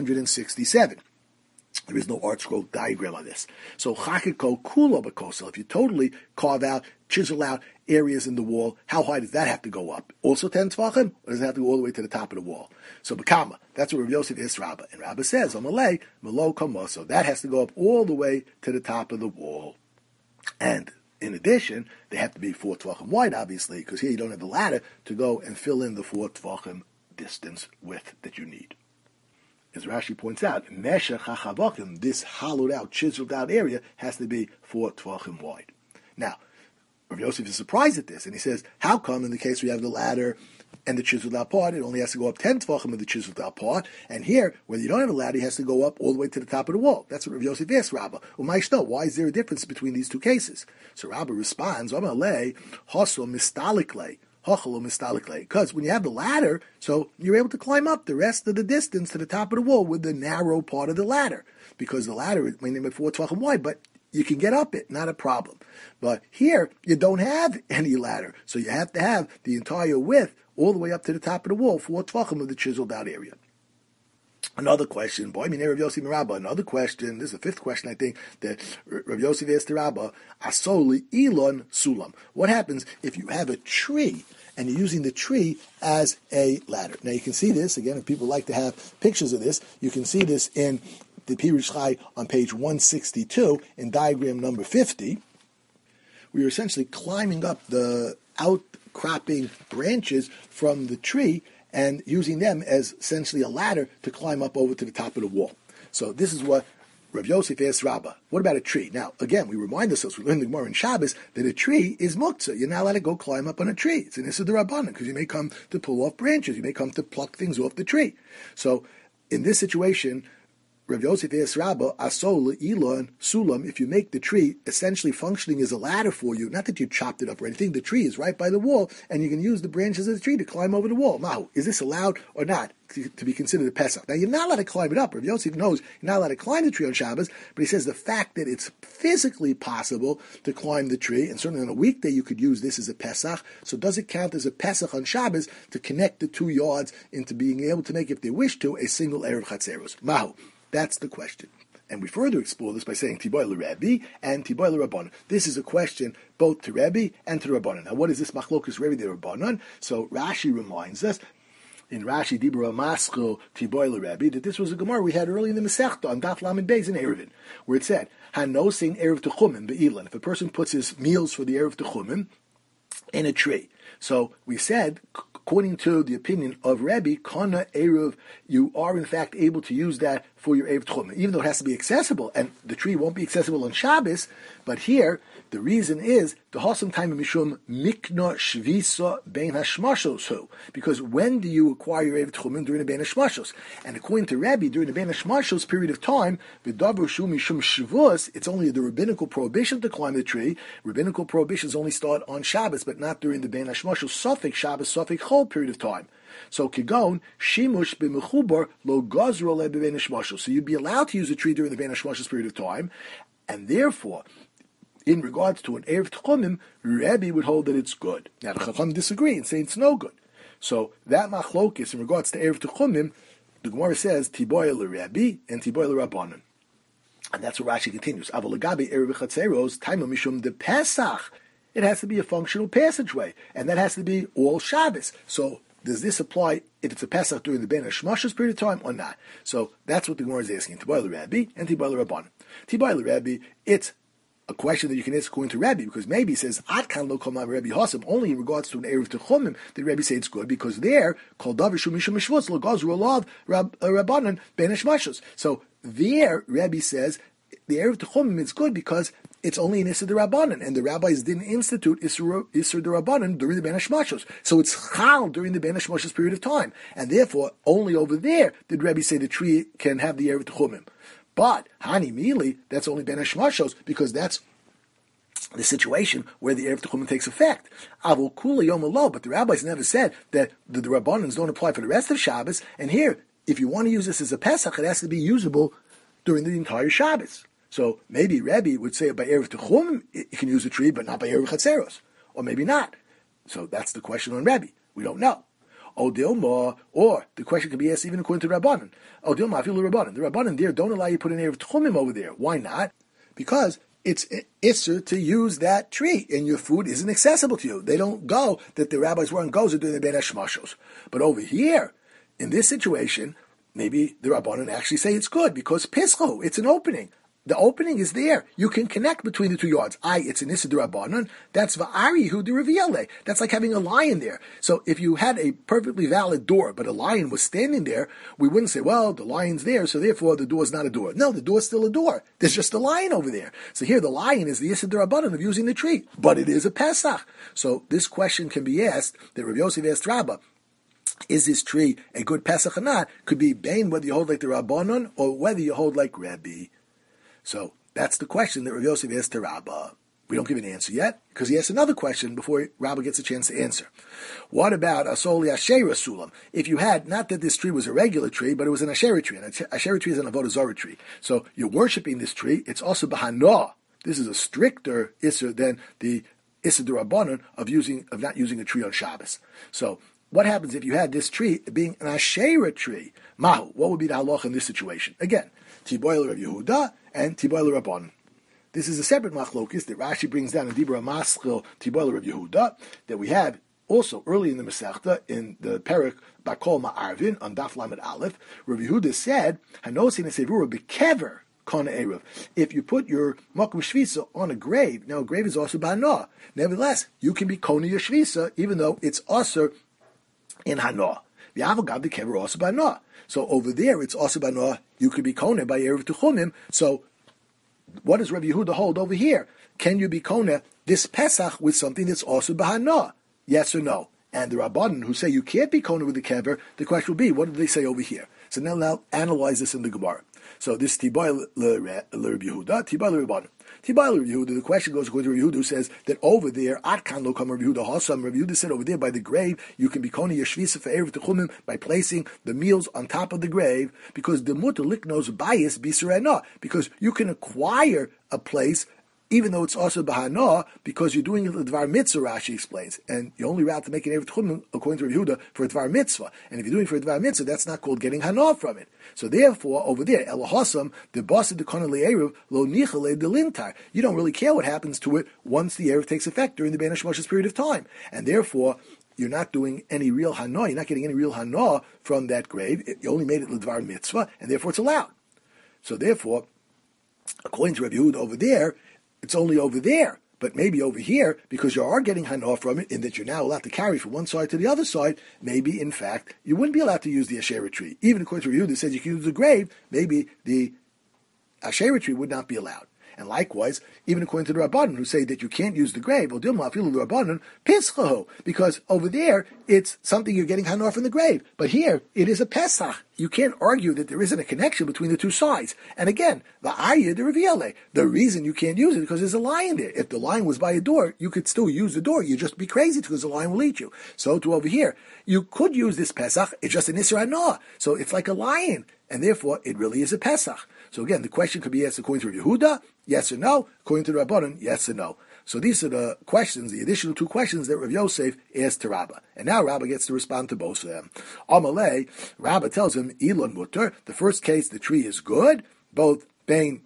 Speaker 1: 267. There is no art scroll diagram on this. So chakiko kula b'kosel. If you totally carve out, chisel out areas in the wall, how high does that have to go up? Also 10 tvachim, or does it have to go all the way to the top of the wall? So b'kama, that's what Rav Yosef is Rabbah. And Rabbah says, Amalei, Melo kama. So that has to go up all the way to the top of the wall. And in addition, they have to be 4 tvachim wide, obviously, because here you don't have the ladder to go and fill in the 4 tvachim distance width that you need. As Rashi points out, Meshech HaChavakim, this hollowed out, chiseled out area, has to be 4 tvachim wide. Now, Rav Yosef is surprised at this, and he says, how come in the case we have the ladder and the chiseled out part, it only has to go up 10 tvachim of the chiseled out part, and here, when you don't have a ladder, it has to go up all the way to the top of the wall. That's what Rav Yosef asked Rabbah. Why is there a difference between these two cases? So Rabbah responds, Amalei, Hosel Mistalikle. Because when you have the ladder, so you're able to climb up the rest of the distance to the top of the wall with the narrow part of the ladder. Because the ladder may be 4 tvachim wide, but you can get up it, not a problem. But here, you don't have any ladder, so you have to have the entire width all the way up to the top of the wall, 4 tvachim of the chiseled out area. Another question, Rav Yosef and Rabbah, another question, this is the 5th question, I think, that Rav Yosef asked to Rabbah, Asoli Elon Sulam. What happens if you have a tree and you're using the tree as a ladder? Now you can see this, again, if people like to have pictures of this, you can see this in the Pirush Chai on page 162 in diagram number 50. We are essentially climbing up the outcropping branches from the tree and using them as essentially a ladder to climb up over to the top of the wall. So this is what Rav Yosef asks Rabbah, what about a tree? Now, again, we remind ourselves, we learned the Gemara in Shabbos, that a tree is muktzah. You're not allowed to go climb up on a tree. It's an issur d'Rabbanan, because you may come to pull off branches. You may come to pluck things off the tree. So, in this situation, Rav Yosef asks Rabbah, asol ilon sulam, if you make the tree essentially functioning as a ladder for you, not that you chopped it up or anything, the tree is right by the wall, and you can use the branches of the tree to climb over the wall. Now, is this allowed or not to be considered a Pesach? Now, you're not allowed to climb it up. Rav Yosef knows you're not allowed to climb the tree on Shabbos, but he says the fact that it's physically possible to climb the tree, and certainly on a weekday you could use this as a Pesach, so does it count as a Pesach on Shabbos to connect the 2 yards into being able to make, if they wish to, a single Erev Chatzeros? Mahu. That's the question. And we further explore this by saying Tiboy l'Rebbe and Tiboy l'Rabbanan. This is a question both to Rebbe and to the Rabbanan. Now, what is this machlokus Rebbe the Rabbanan? So Rashi reminds us in Rashi Dibra Maschil Tiboy l'Rebbe that this was a Gemara we had early in the Masechta on Daf Lamed Beis in Eruvin, where it said Hanosing Erev Techumim be'ilan. If a person puts his meals for the Erev Techumim in a tree. So we said, according to the opinion of Rebbe, Kana Erev, you are in fact able to use that for your Erev Tchum, even though it has to be accessible, and the tree won't be accessible on Shabbos. But here, the reason is the Hasam time mishum mikna shvisa bein hashmashos hu, because when do you acquire your Erev Tchumim? During the bein hashmashos, and according to Rebbe, during the bein hashmashos period of time, v'davar shu mishum shvus, it's only the rabbinical prohibition to climb the tree. Rabbinical prohibitions only start on Shabbos, but not during the bein hashmashos suffix Shabbos suffix chol period of time. So kigon shimush b'mechubar lo gazro le bein hashmashos. So you'd be allowed to use a tree during the bein hashmashos period of time, and therefore, in regards to an Erev Tchumim, Rebbe would hold that it's good. Now the Chacham disagree and say it's no good. So that machlokis in regards to Erev Tchumim, the Gemara says Tiboy l'Rebbe and Tiboy l'Rabbanan, and that's what Rashi continues. Aval l'gabi Erev Chatzeros taima mishum de Pesach. It has to be a functional passageway, and that has to be all Shabbos. So does this apply if it's a Pesach during the Ben Hashmashos period of time or not? So that's what the Gemara is asking. Tiboy l'Rebbe and Tiboy l'Rabbanan. Tiboy l'Rebbe, it's a question that you can ask according to Rebbe, because maybe it says Ad kan lo kol ma Rebbe Hasim, only in regards to an Erev Techumim did Rebbe say it's good, because there kol davar shu mishum mishvus lo gazru alav Rabbanan ben hashmashos. So there Rebbe says the Erev Techumim is good because it's only an Issur d'Rabbanan, and the rabbis didn't institute Issur d'Rabbanan during the Ben Hashmashos. So it's Chal during the Ben Hashmashos period of time, and therefore only over there did Rebbe say the tree can have the Erev Techumim. But Hani Mili, that's only Ben Hashmashos, because that's the situation where the Erev Techumim takes effect. Avol Kula Yom Elo, but the rabbis never said that the Rabbanans don't apply for the rest of Shabbos, and here, if you want to use this as a Pesach, it has to be usable during the entire Shabbos. So maybe Rebbe would say by Erev Techumim you can use a tree, but not by Erev Chatzeros, or maybe not. So that's the question on Rebbe. We don't know. O Dilma, or the question can be asked even according to Rabbanan. O Dilma, I feel the Rabbanan. The Rabbanan there don't allow you to put an Erev Techumim over there. Why not? Because it's Isser to use that tree, and your food isn't accessible to you. They don't go that the rabbis weren't gozer during the Ben Hashmashos. But over here, in this situation, maybe the Rabbanan actually say it's good, because Pischo, it's an opening. The opening is there. You can connect between the 2 yards. It's an Issur d'Rabbanan. That's Va'arihu d'Reviele. That's like having a lion there. So if you had a perfectly valid door, but a lion was standing there, we wouldn't say, well, the lion's there, so therefore the door's not a door. No, the door's still a door. There's just a lion over there. So here the lion is the Issur d'Rabbanan of using the tree. But it is a Pesach. So this question can be asked, that Rav Yosef asked Rabbah, is this tree a good Pesach or not? Could be Bain, whether you hold like the Rabbanan or whether you hold like Rebbe. So that's the question that Rav Yosef asked to Rabbah. We don't give an answer yet, because he asked another question before Rabbah gets a chance to answer. What about Asoli Asherah Sulam? If you had, not that this tree was a regular tree, but it was an Asherah tree, and Asherah tree is an Avodah Zarah tree. So you're worshipping this tree, it's also Bahanoah. This is a stricter Issur than the Issur d'Rabbanan of not using a tree on Shabbos. So what happens if you had this tree being an Asherah tree? Mahu, what would be the halacha in this situation? Again, Tiboy Rav Yehuda and Tiboy Rabbanan. This is a separate machlokis that Rashi brings down in Dibra Maschil Tiboy Rav Yehuda that we have also early in the Masechta in the Perek Bakol Ma'arvin on Daf Lamed Aleph. Rav Yehuda said, "Hanosin esevura bekever kana erev." If you put your makom shvisa on a grave, now a grave is also ba'anoah. Nevertheless, you can be kona your shvisa even though it's also in hanoah. V'avagav the kever also b'anoah. So over there, it's also b'anoah. You could be kone by erev techumim. So what does Rabbi Yehuda hold over here? Can you be kone this Pesach with something that's also b'hanoah? Yes or no? And the Rabbanan who say you can't be kone with the kever, the question will be, what did they say over here? So now analyze this in the Gemara. So this Tibai Rabbi Yehuda, Tibai Rabbanan. Tibai Rabbi Yehuda, the question goes according to Rabbi Yehuda, who says that over there, Atkan lo kam Rabbi Yehuda Hasam. Rabbi Yehuda said over there by the grave, you can be kone yeshvisa for erev techumim by placing the meals on top of the grave, because the mutter liknos bias bisurena, because you can acquire a place even though it's also b'hana, because you're doing it with Dvar Mitzvah, Rashi explains. And you're only allowed to make an Erev Tchumim, according to Rabbi Yehuda, for a Dvar Mitzvah. And if you're doing it for a Dvar Mitzvah, that's not called getting hana from it. So therefore, over there, Elahasam, the boss of the Konali Erev, lo nichale de lintar. You don't really care what happens to it once the Erev takes effect during the Ben Hashmoshes period of time. And therefore, you're not doing any real hana, you're not getting any real hana from that grave. You only made it Dvar Mitzvah, and therefore it's allowed. So therefore, according to Rabbi Yehuda over there, it's only over there, but maybe over here, because you are getting hana from it, in that you're now allowed to carry from one side to the other side, maybe, in fact, you wouldn't be allowed to use the Asherah tree. Even according to Yehuda, that says you can use the grave, maybe the Asherah tree would not be allowed. And likewise, even according to the Rabbanan, who say that you can't use the grave, because over there, it's something you're getting hana from the grave. But here, it is a Pesach. You can't argue that there isn't a connection between the two sides. And again, the ayah, the reviele, the reason you can't use it is because there's a lion there. If the lion was by a door, you could still use the door. You'd just be crazy because the lion will eat you. So to over here, you could use this Pesach, it's just an Isra Hana. So it's like a lion. And therefore, it really is a Pesach. So again, the question could be asked according to Yehuda, yes or no. According to the Rabbanan, yes or no. So these are the questions, the additional two questions that Rav Yosef asked to Rabbah. And now Rabbah gets to respond to both of them. Amalei, Rabbah tells him, Elon Mutter, the first case, the tree is good. Both Bain,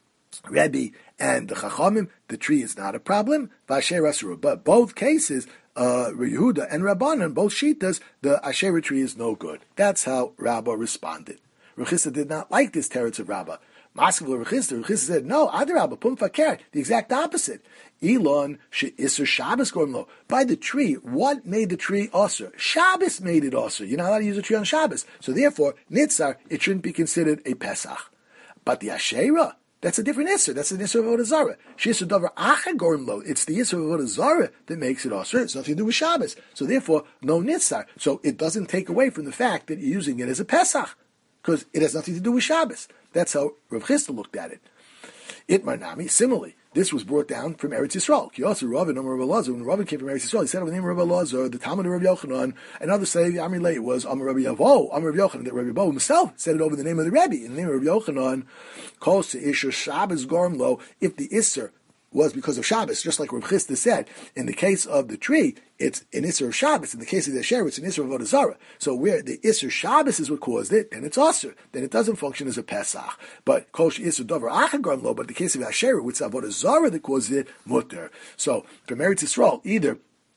Speaker 1: Rebbe, and the Chachamim, the tree is not a problem. Vasher Asura. But both cases, Yehuda and Rabbanan, both Shitas, the Asherah tree is no good. That's how Rabbah responded. Rechista did not like this teretz of Rabbah. Maskevla Rechista said, no, Adarabba, Pum Fakir, the exact opposite. Elon Isser Shabbos Gormlo. By the tree, what made the tree Osir? Shabbos made it Osir. You're not allowed to use a tree on Shabbos. So therefore, Nitzar, it shouldn't be considered a Pesach. But the Asherah, that's a different Isser. That's an Isser of Avodah Zarah. Shisur Dover Acha Gormlo. It's the Isser of Avodah Zarah that makes it Osir. It's nothing to do with Shabbos. So therefore, no Nitzar. So it doesn't take away from the fact that you're using it as a Pesach, because it has nothing to do with Shabbos. That's how Rav Chisda looked at it. Itmar Nami, similarly, this was brought down from Eretz Yisrael. Kiyotzer Rav and Amar Rav Elazar. When Rav came from Eretz Yisrael, he said over the name of Rav Elazar, the Talmud of Rav Yochanan, and others say Amrilei was Amar Rabbi Yavo, Amar Rav Yochanan, that Rabbi Yavo himself said it over the name of the Rebbe. In the name of Rav Yochanan, calls to Isher Shabbos Gormlo, if the Isser was because of Shabbos, just like Rav Chisda said. In the case of the tree, it's an Isser of Shabbos. In the case of the Asherah, it's an Isser of Avodah Zarah. So where the Isser Shabbos is what caused it, then it's Asher. Then it doesn't function as a Pesach. But Kol Isser Dover Achagam Lo, but in the case of Asherah, it's Avodah Zarah that caused it, Mutter. So from Eretz Yisrael, either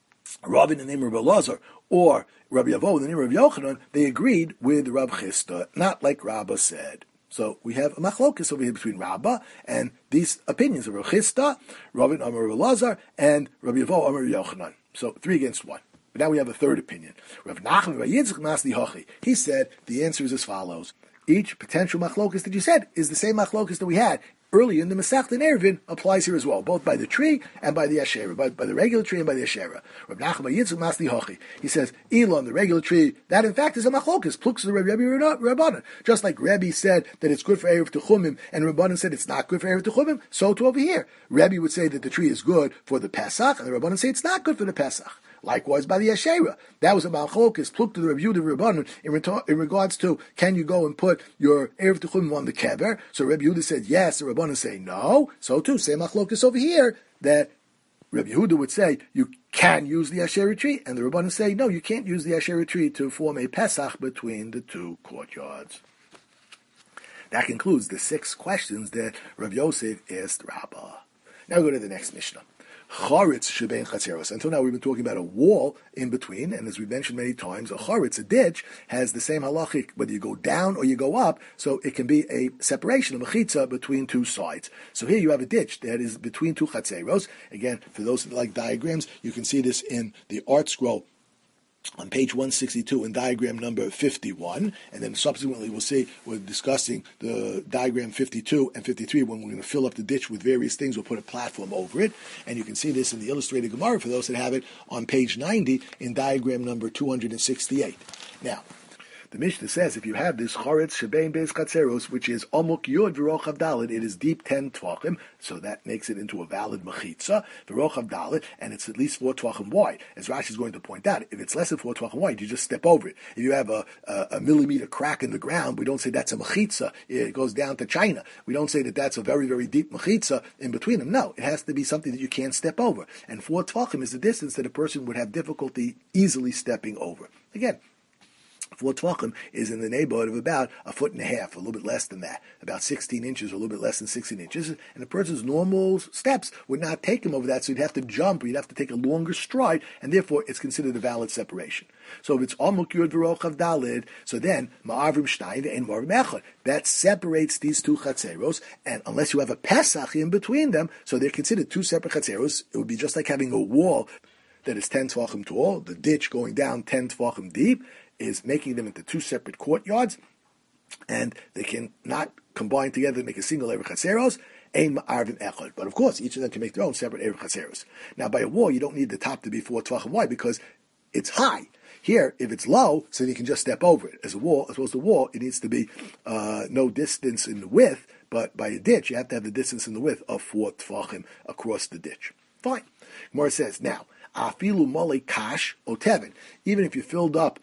Speaker 1: Rav in the name of Rabbi Elazar or Rabbi Yavo in the name of Rabbi Yochanan, they agreed with Rav Chisda, not like Rabbah said. So we have a machlokus over here between Rabbah and these opinions of Rav Chisda, Rav Amar Rav Elazar, and Rabbi Yavo Amar Yochanan. So 3 against 1. But now we have a third opinion. Rav Nachman Rav Yitzchak Masli Hachi. He said the answer is as follows. Each potential machlokus that you said is the same machlokus that we had earlier in the Masechta and Eruvin applies here as well, both by the tree and by the Asherah, by the regular tree and by the Asherah. Rav Nachman Yitzchak Masli Hachi. He says, Elon, the regular tree, that in fact is a machlokus, plux the Rebbe Rabbanan. Just like Rebbe said that it's good for Erev Techumim, and Rabbanan said it's not good for Erev Techumim, so too over here. Rebbe would say that the tree is good for the Pesach, and the Rabbanan say it's not good for the Pesach. Likewise, by the Asherah, that was a malchokas pluk to the Rebbe Yehuda Rabbanan in regards to can you go and put your Erev Techumim on the kever? So Rebbe Yehuda said yes, the Rabbanan say no. So too, same malchokas over here that Rebbe Yehuda would say you can use the Asherah tree, and the Rabbanan say no, you can't use the Asherah tree to form a Pesach between the two courtyards. That concludes the 6 questions that Rav Yosef asked Rabbah. Now we go to the next Mishnah. Charitz shebein chatzeros. Until now, we've been talking about a wall in between, and as we've mentioned many times, a charitz, a ditch, has the same halachic whether you go down or you go up, so it can be a separation, a mechitza, between two sides. So here you have a ditch that is between two chatzeros. Again, for those that like diagrams, you can see this in the art scroll on page 162 in diagram number 51, and then subsequently we'll see we're discussing the diagram 52 and 53 when we're going to fill up the ditch with various things. We'll put a platform over it, and you can see this in the illustrated Gemara for those that have it on page 90 in diagram number 268. Now, the Mishnah says if you have this Choretz Shebein Beis Chatzeros, which is Amuk Yud V'Rochav Dalet, it is deep 10 Tvachim, so that makes it into a valid Mechitza, V'Rochav Dalet, and it's at least 4 Tvachim wide. As Rashi is going to point out, if it's less than 4 Tvachim wide, you just step over it. If you have a millimeter crack in the ground, we don't say that's a Mechitza. It goes down to China. We don't say that that's a very, very deep Mechitza in between them. No, it has to be something that you can't step over. And 4 Tvachim is the distance that a person would have difficulty easily stepping over. Again, 4 tvachim is in the neighborhood of about 1.5 feet, a little bit less than that, about 16 inches or a little bit less than 16 inches. And a person's normal steps would not take him over that, so you'd have to jump, or you'd have to take a longer stride, and therefore it's considered a valid separation. So if it's Amuk Yud V'Rochav Daled, so then Ma'avrim Shnayim and Ma'avrim Echad. That separates these two chatzeros, and unless you have a Pesach in between them, so they're considered two separate chatzeros. It would be just like having a wall that is 10 tvachim tall, the ditch going down 10 tvachim deep, is making them into two separate courtyards, and they can not combine together to make a single Erev Chatzeros, Ein Ma'arvin Echad. But of course, each of them can make their own separate Erev Chatzeros. Now, by a wall, you don't need the top to be 4 tvachim wide because it's high. Here, if it's low, so you can just step over it. As opposed to a wall, it needs to be no distance in the width, but by a ditch, you have to have the distance in the width of 4 tvachim across the ditch. Fine. Gemara says, now, Afilu Mole Kash O Tevin. Even if you filled up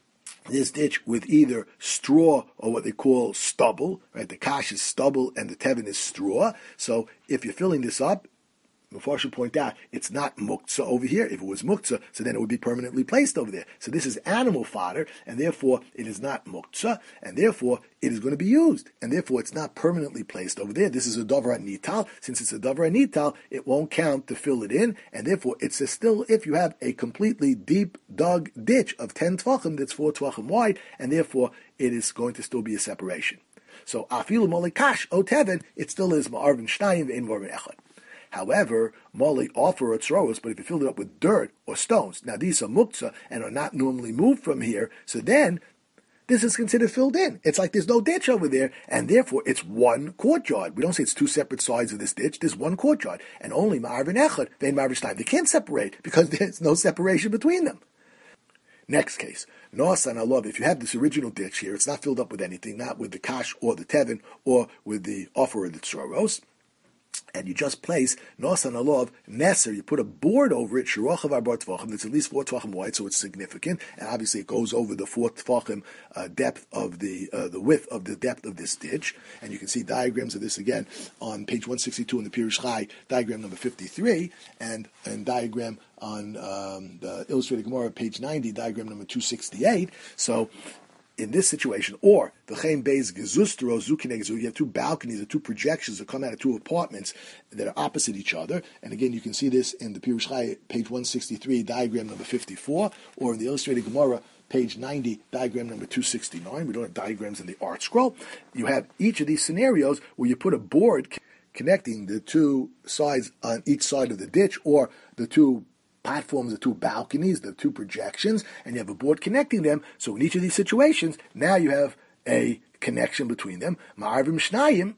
Speaker 1: this ditch with either straw or what they call stubble, right? The kash is stubble and the tevin is straw. So if you're filling this up, Mepharshim should point out, it's not muktzah over here. If it was muktzah, so then it would be permanently placed over there. So this is animal fodder, and therefore it is not muktzah, and therefore it is going to be used. And therefore it's not permanently placed over there. This is a davar nital. Since it's a davar nital, it won't count to fill it in, and therefore it's still if you have a completely deep dug ditch of 10 tvachim that's 4 tvachim wide, and therefore it is going to still be a separation. So afilu molikash o tevin, it still is ma'arvin shnayim ve'in ma'arvin echad. However, mole offer atzroros, but if you filled it up with dirt or stones, now these are muktzah and are not normally moved from here, so then this is considered filled in. It's like there's no ditch over there, and therefore it's one courtyard. We don't say it's two separate sides of this ditch. There's one courtyard, and only ma'arvin echad, ve'in ma'arvin shnayim. They can't separate because there's no separation between them. Next case, Noasan Alov, if you have this original ditch here, it's not filled up with anything, not with the kash or the tevin or with the offer of the tzroros, and you just place Nosan Alov Neser, you put a board over it, Shirochav Arba Tvachim, that's at least 4 Tvachim wide, so it's significant, and obviously it goes over the 4 Tvachim depth of the width of the depth of this ditch, and you can see diagrams of this again on page 162 in the Pirush Chai, diagram number 53, and diagram on the Illustrated Gemara, page 90, diagram number 268, so in this situation, or the Chaim Beis Gezustro Zukinegezu, you have two balconies or two projections that come out of two apartments that are opposite each other. And again, you can see this in the Pirush Chai, page 163, diagram number 54, or in the Illustrated Gemara, page 90, diagram number 269. We don't have diagrams in the art scroll. You have each of these scenarios where you put a board connecting the two sides on each side of the ditch, or the two platforms, the two balconies, the two projections, and you have a board connecting them. So in each of these situations, now you have a connection between them. Ma'arvim shnayim.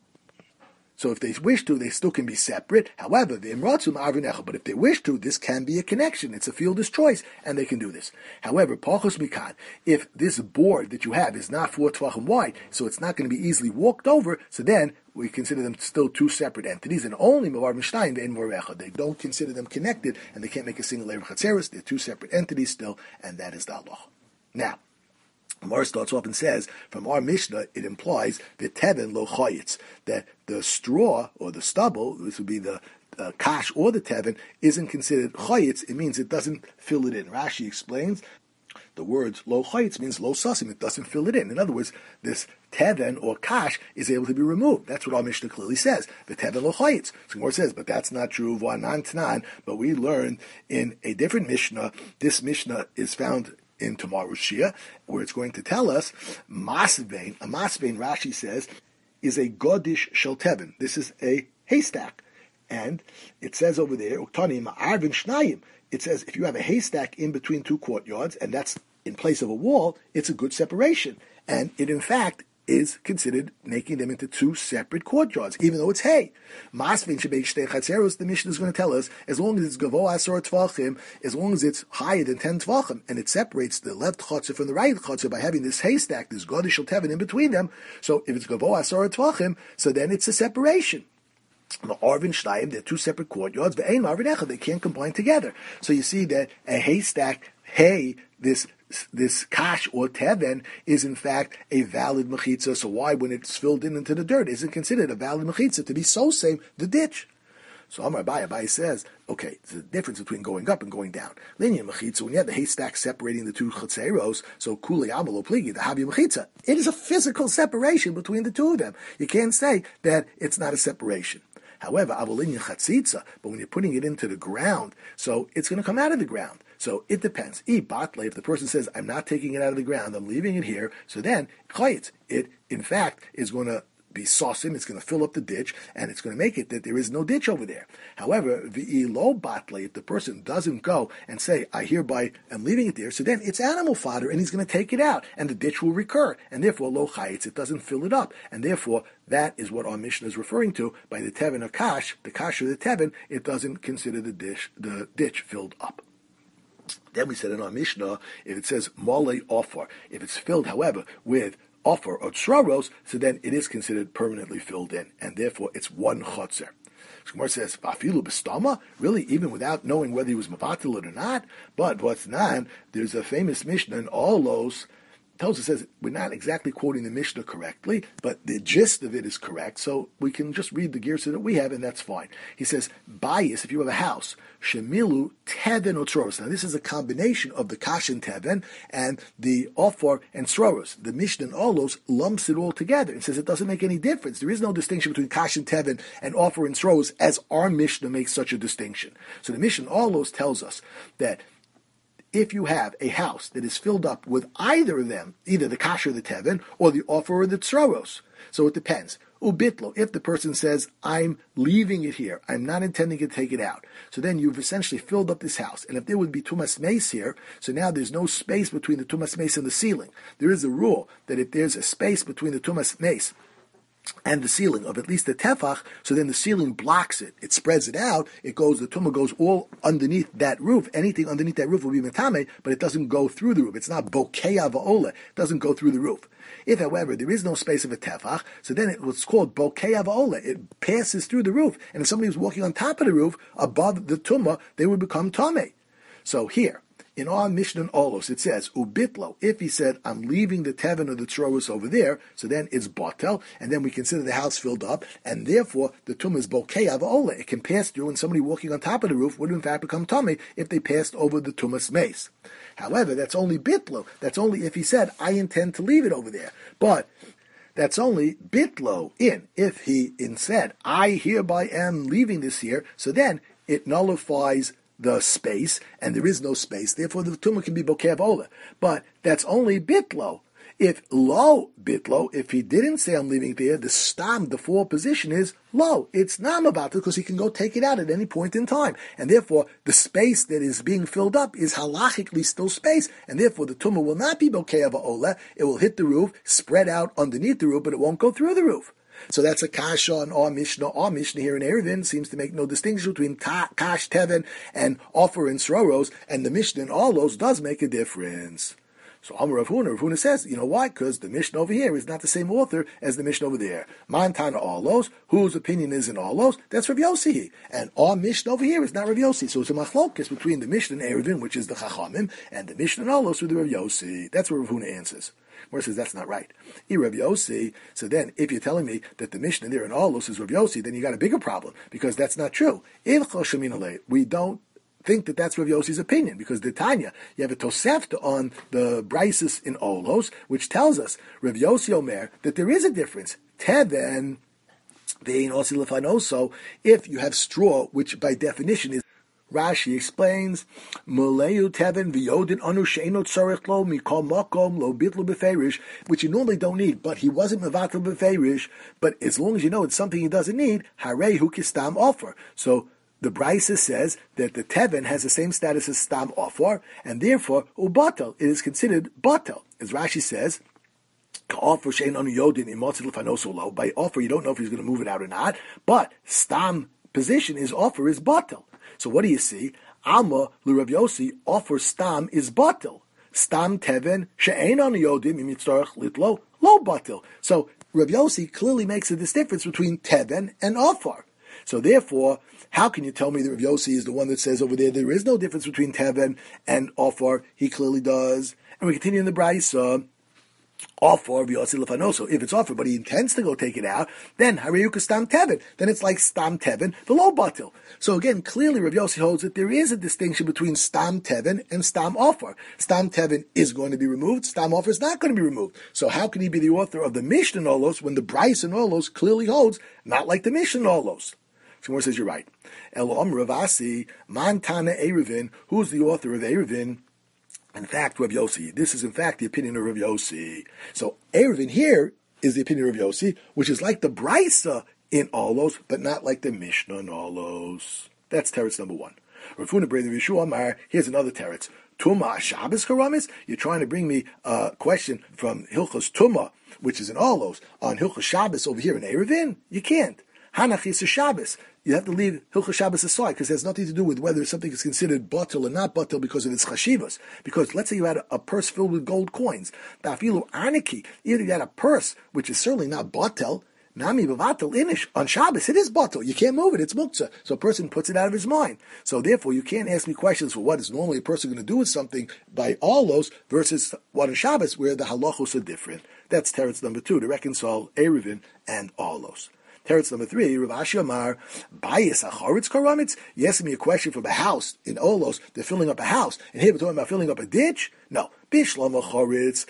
Speaker 1: So if they wish to, they still can be separate. However, the imratzu ma'arvin echad. But if they wish to, this can be a connection. It's a fielder's choice, and they can do this. However, pachos mikan, if this board that you have is not 4 tvachim wide, so it's not going to be easily walked over, so then we consider them still two separate entities, and only Ma'arvin Shnayim ve'en ma'arvin echad. They don't consider them connected, and they can't make a single Erev Chatzeros. They're two separate entities still, and that is the halacha. Now, Gemara starts off and says, from our Mishnah, it implies that tevin lo chayitz, that the straw or the stubble, this would be the kash or the tevin, isn't considered chayitz. It means it doesn't fill it in. Rashi explains, the words lo chayitz means lo sasim, it doesn't fill it in. In other words, this tevin or kash is able to be removed. That's what our Mishnah clearly says. The tevin lo chayitz. So Gemara says, but that's not true. V'anan tanan. But we learned in a different Mishnah. This Mishnah is found in tomorrow's Shia, where it's going to tell us masvein. A masvein, Rashi says, is a godish shel tevin. This is a haystack, and it says over there, uktani ma'arvin shnayim. it says if you have a haystack in between two courtyards, and that's in place of a wall, it's a good separation. And it, in fact, is considered making them into two separate courtyards, even though it's hay. Masvin shebei shtei chatzeros, the Mishnah is going to tell us, as long as it's gavoa asor tvachim, as long as it's higher than 10 tvachim, and it separates the left chotzer from the right chotzer by having this haystack, this godish tevin in between them. So if it's gavoa asor tvachim, so then it's a separation. Arvin Shtayim, they're two separate courtyards, but Ein Arvin Echad, they can't combine together. So you see that a haystack, hay, this kash or teven is in fact a valid mechitza. So why, when it's filled in into the dirt, isn't considered a valid mechitza to be so same the ditch? So Amar Abaye says, okay, it's the difference between going up and going down. Linear mechitza, when you have the haystack separating the two chatzeros, so kuli amalo pligi, the havi mechitza, it is a physical separation between the two of them. You can't say that it's not a separation. However, avolinia chatzitza, but when you're putting it into the ground, so it's going to come out of the ground. So it depends. If the person says, I'm not taking it out of the ground, I'm leaving it here, so then it in fact is going to be saucing, it's going to fill up the ditch, and it's going to make it that there is no ditch over there. However, lo batle, if the person doesn't go and say, I hereby am leaving it there, so then it's animal fodder, and he's going to take it out, and the ditch will recur, and therefore lo chayitz, it doesn't fill it up, and therefore that is what our Mishnah is referring to by the teven of kash, the kash of the teven, it doesn't consider the ditch filled up. Then we said in our Mishnah, if it says mole offer, if it's filled, however, with offer or tzraros, so then it is considered permanently filled in, and therefore it's one chotzer. Gemara says, "Vafilu b'stama," really, even without knowing whether he was mavatil it or not. But what's not? There's a famous Mishnah in Olos. Tells us, says we're not exactly quoting the Mishnah correctly, but the gist of it is correct. So we can just read the girsa that we have, and that's fine. He says, "Bias, if you have a house, shemilu teven otzoros." Now this is a combination of the kash and teven and the offer and tzroros. The Mishnah in Olos lumps it all together and says it doesn't make any difference. There is no distinction between kash and teven and offer and tzroros, as our Mishnah makes such a distinction. So the Mishnah in Olos tells us that if you have a house that is filled up with either of them, either the kash or the teven, or the offer or the tzroros, so it depends. Ubitlo, if the person says, I'm leaving it here, I'm not intending to take it out, so then you've essentially filled up this house. And if there would be tumas meis here, so now there's no space between the tumas meis and the ceiling. There is a rule that if there's a space between the tumas meis and the ceiling of at least the tefach, so then the ceiling blocks it. It spreads it out. It goes, the tumah goes all underneath that roof. Anything underneath that roof will be metame, but it doesn't go through the roof. It's not bokeya va'ola. It doesn't go through the roof. If, however, there is no space of a tefach, so then it was called bokeya va'ola. It passes through the roof. And if somebody was walking on top of the roof, above the tumah, they would become tameh. So here, in our Mishnah in Olos, it says, Ubitlo, if he said, I'm leaving the teven or the tzroros over there, so then it's batel, and then we consider the house filled up, and therefore the tumah is bokeya va'ola. It can pass through, and somebody walking on top of the roof would in fact become tameh if they passed over the tumas meis. However, that's only bitlo. That's only if he said, I intend to leave it over there. But that's only bitlo in. If he said, I hereby am leaving this here, so then it nullifies the space, and there is no space, therefore the tumah can be bokeya va'ola. But that's only bitlo. If lo bitlo, if he didn't say I'm leaving there, the stam, the default position is lo. It's nam about it because he can go take it out at any point in time. And therefore, the space that is being filled up is halachically still space, and therefore the tumah will not be bokeya va'ola. It will hit the roof, spread out underneath the roof, but it won't go through the roof. So that's a kasha on our Mishnah. Our Mishnah here in Eruvin seems to make no distinction between kash, teven, and offer and sroros, and the Mishnah in Olos does make a difference. So Amar Rav Huna says, you know why? Because the Mishnah over here is not the same author as the Mishnah over there. Mantana Olos, whose opinion is in Olos, that's Rav Yossi. And our Mishnah over here is not Rav Yossi. So it's a machlokes between the Mishnah in Eruvin, which is the Chachamim, and the Mishnah in Olos with the Rav Yossi. That's what Rav Huna answers. Where says that's not right. Rav Yossi. So then, if you're telling me that the Mishnah there in Olos is Rav Yossi, then you got a bigger problem because that's not true. We don't think that that's Rav Yossi's opinion because the Tanya, you have a Tosefta on the Brises in Olos, which tells us Rav Yossi Omer that there is a difference. Teven vein osi lefanoso. If you have straw, which by definition is Rashi explains, Muleu teven v'yodin anu she'eno tzarech lo mikol makom lo bitlu b'feirish, which you normally don't need, but he wasn't mevatel b'feirish. But as long as you know it's something he doesn't need, harei hu kistam offer. So the Brisa says that the Teven has the same status as Stam Offer, and therefore, Ubatel, it is considered Batel. As Rashi says, by offer, you don't know if he's going to move it out or not, but Stam position is offer is Batel. So what do you see? Alma l'Rav Yossi offer Stam is Batel. Stam Teven she'ein on yodim imitzarach litlo lo Batel. So Rav Yossi clearly makes a difference between Teven and offer. So therefore, how can you tell me that Rav Yossi is the one that says over there is no difference between Teven and offer? He clearly does. And we continue in the Brisa. Offer v'yotzi lefanoso. If it's offer, but he intends to go take it out, then hariyuka stam teven. Then it's like stam teven, the low batil. So again, clearly Rav Yossi holds that there is a distinction between stam teven and stam offer. Stam teven is going to be removed. Stam offer is not going to be removed. So how can he be the author of the Mishnah Olos when the Bryce and Olos clearly holds not like the Mishnah Olos? Shmuel says you're right. Elo Ravasi man tana Eruvin. Who's the author of Eruvin? In fact, Rav Yossi. This is in fact the opinion of Rav Yossi. So Eruvin here is the opinion of Rav Yossi, which is like the Brisa in Olos, but not like the Mishnah in Olos. That's teretz number one. Rav Huna Brei Yeshua Amar. Here's another teretz. Tuma Shabbos Karamis. You're trying to bring me a question from Hilchos Tuma, which is in Olos, on Hilchos Shabbos over here in Eruvin. You can't. Hanach is Shabbos. You have to leave Hilchos Shabbos aside because it has nothing to do with whether something is considered batel or not batel because of its chashivas. Because let's say you had a purse filled with gold coins, Bafilu Arniki, either you had a purse which is certainly not batel, Nami b'vatel inish on Shabbos it is batel. You can't move it; it's muktzah. So a person puts it out of his mind. So therefore, you can't ask me questions for what is normally a person going to do with something by Olos versus what on Shabbos where the halachos are different. That's teretz number 2 to reconcile Eruvin and Olos. Teretz number 3, Rav Ashi Amar, Bayis acharitz karamitz. You asked me a question from a house in Olos. They're filling up a house, and here we're talking about filling up a ditch. No, bishlam acharitz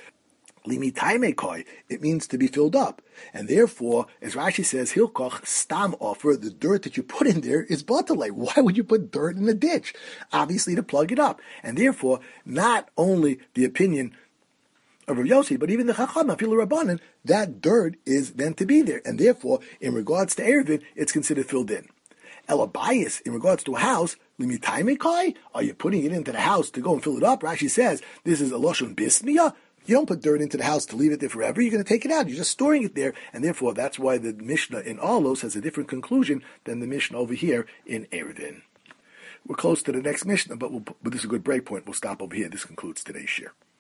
Speaker 1: limitai koi. It means to be filled up, and therefore, as Rashi says, hilkoch stam offer, the dirt that you put in there is batalei. Why would you put dirt in a ditch? Obviously, to plug it up, and therefore, not only the opinion of Rav Yossi, but even the Chacham, Afilu Rabbanan, that dirt is meant to be there, and therefore, in regards to Eruvin, it's considered filled in. Elabayis, in regards to a house, limitai kai, are you putting it into the house to go and fill it up? Rashi says this is a loshon bismiya. You don't put dirt into the house to leave it there forever. You're going to take it out. You're just storing it there, and therefore, that's why the Mishnah in Olos has a different conclusion than the Mishnah over here in Eruvin. We're close to the next Mishnah, but this is a good break point. We'll stop over here. This concludes today's share.